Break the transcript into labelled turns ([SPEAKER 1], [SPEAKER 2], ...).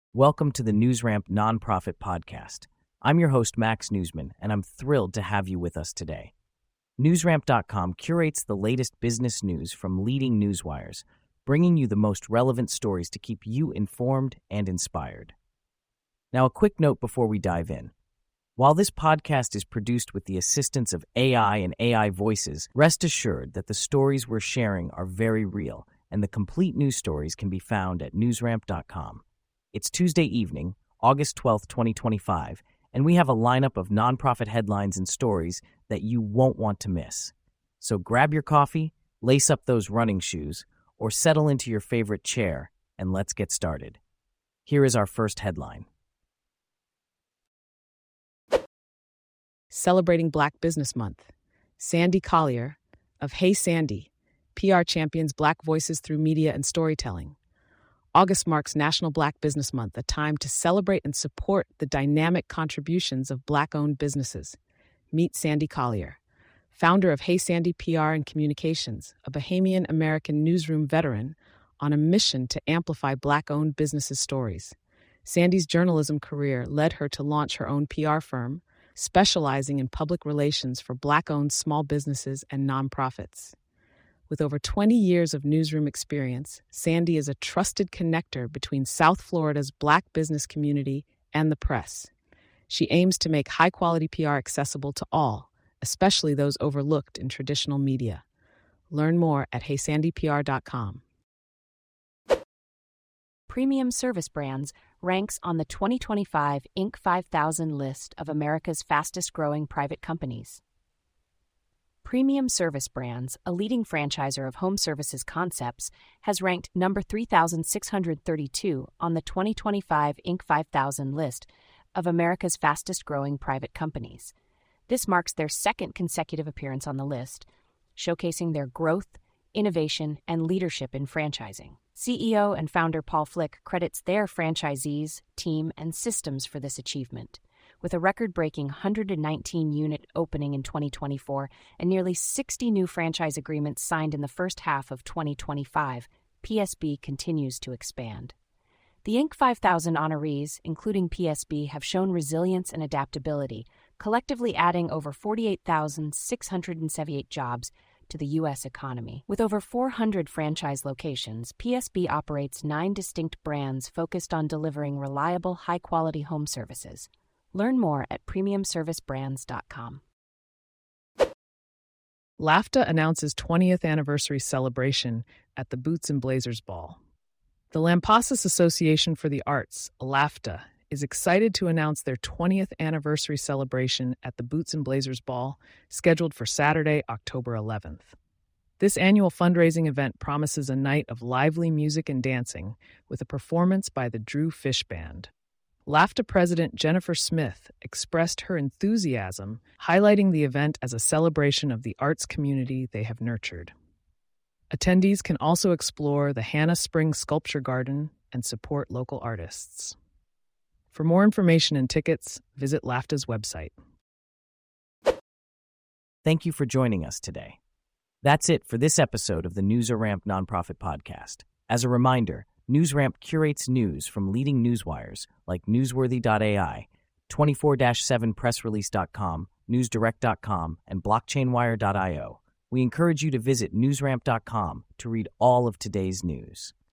[SPEAKER 1] Welcome to the NewsRamp Nonprofit Podcast. I'm your host, Max Newsman, and I'm thrilled to have you with us today. NewsRamp.com curates the latest business news from leading newswires, bringing you the most relevant stories to keep you informed and inspired. Now, a quick note before we dive in. While this podcast is produced with the assistance of AI and AI voices, rest assured that the stories we're sharing are very real, and the complete news stories can be found at NewsRamp.com. It's Tuesday evening, August 12th, 2025, and we have a lineup of nonprofit headlines and stories that you won't want to miss. So grab your coffee, lace up those running shoes, or settle into your favorite chair, and let's get started. Here is our first headline.
[SPEAKER 2] Celebrating Black Business Month. Sandy Collier of Hey Sandy, PR champions Black voices through media and storytelling. August marks National Black Business Month, a time to celebrate and support the dynamic contributions of Black-owned businesses. Meet Sandy Collier, founder of Hey Sandy PR and Communications, a Bahamian American newsroom veteran on a mission to amplify Black-owned businesses' stories. Sandy's journalism career led her to launch her own PR firm, specializing in public relations for Black-owned small businesses and nonprofits. With over 20 years of newsroom experience, Sandy is a trusted connector between South Florida's Black business community and the press. She aims to make high-quality PR accessible to all, especially those overlooked in traditional media. Learn more at heysandypr.com.
[SPEAKER 3] Premium Service Brands ranks on the 2025 Inc. 5000 list of America's fastest-growing private companies. Premium Service Brands, a leading franchisor of home services concepts, has ranked number 3,632 on the 2025 Inc. 5000 list of America's fastest-growing private companies. This marks their second consecutive appearance on the list, showcasing their growth, innovation, and leadership in franchising. CEO and founder Paul Flick credits their franchisees, team, and systems for this achievement. With a record-breaking 119-unit opening in 2024 and nearly 60 new franchise agreements signed in the first half of 2025, PSB continues to expand. The Inc. 5000 honorees, including PSB, have shown resilience and adaptability, collectively adding over 48,678 jobs to the U.S. economy. With over 400 franchise locations, PSB operates 9 distinct brands focused on delivering reliable, high-quality home services. Learn more at premiumservicebrands.com.
[SPEAKER 2] LAFTA announces 20th anniversary celebration at the Boots and Blazers Ball. The Lampasas Association for the Arts, LAFTA, is excited to announce their 20th anniversary celebration at the Boots and Blazers Ball, scheduled for Saturday, October 11th. This annual fundraising event promises a night of lively music and dancing with a performance by the Drew Fish Band. LAFTA President Jennifer Smith expressed her enthusiasm, highlighting the event as a celebration of the arts community they have nurtured. Attendees can also explore the Hannah Spring Sculpture Garden and support local artists. For more information and tickets, visit LAFTA's website.
[SPEAKER 1] Thank you for joining us today. That's it for this episode of the NewsRamp Nonprofit Podcast. As a reminder, NewsRamp curates news from leading newswires like Newsworthy.ai, 24-7pressrelease.com, NewsDirect.com, and BlockchainWire.io. We encourage you to visit NewsRamp.com to read all of today's news.